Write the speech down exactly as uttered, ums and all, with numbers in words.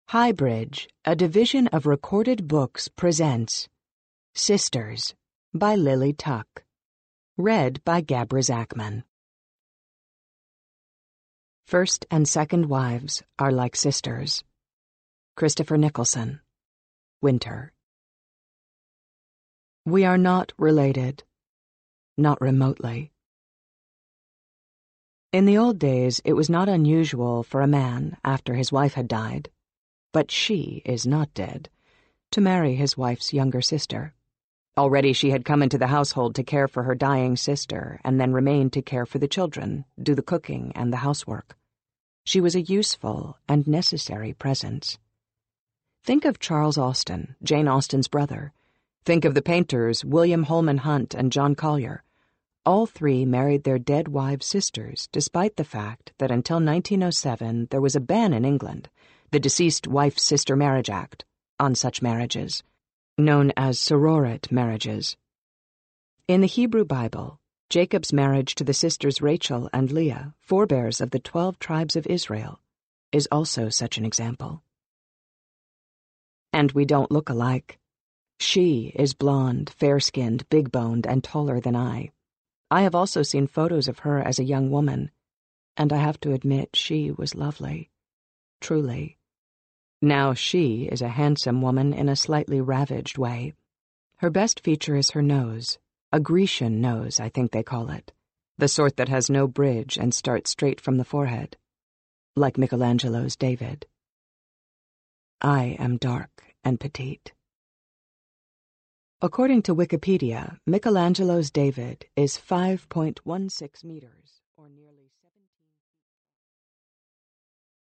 Highbridge, a division of Recorded Books, presents Sisters by Lily Tuck. Read by Gabra Zachman. First and second wives are like sisters. Christopher Nicholson. Winter. We are not related. Not remotely. In the old days, it was not unusual for a man, after his wife had died, but she is not dead, to marry his wife's younger sister. Already she had come into the household to care for her dying sister, and then remained to care for the children, do the cooking and the housework. She was a useful and necessary presence. Think of Charles Austen, Jane Austen's brother. Think of the painters William Holman Hunt and John Collier. All three married their dead wives' sisters, despite the fact that until nineteen oh seven there was a ban in England, the Deceased Wife-Sister Marriage Act, on such marriages, known as sororit marriages. In the Hebrew Bible, Jacob's marriage to the sisters Rachel and Leah, forebears of the twelve tribes of Israel, is also such an example. And we don't look alike. She is blonde, fair-skinned, big-boned, and taller than I. I have also seen photos of her as a young woman, and I have to admit she was lovely. Truly. Now she is a handsome woman in a slightly ravaged way. Her best feature is her nose, a Grecian nose, I think they call it, the sort that has no bridge and starts straight from the forehead, like Michelangelo's David. I am dark and petite. According to Wikipedia, Michelangelo's David is five point one six meters, or nearly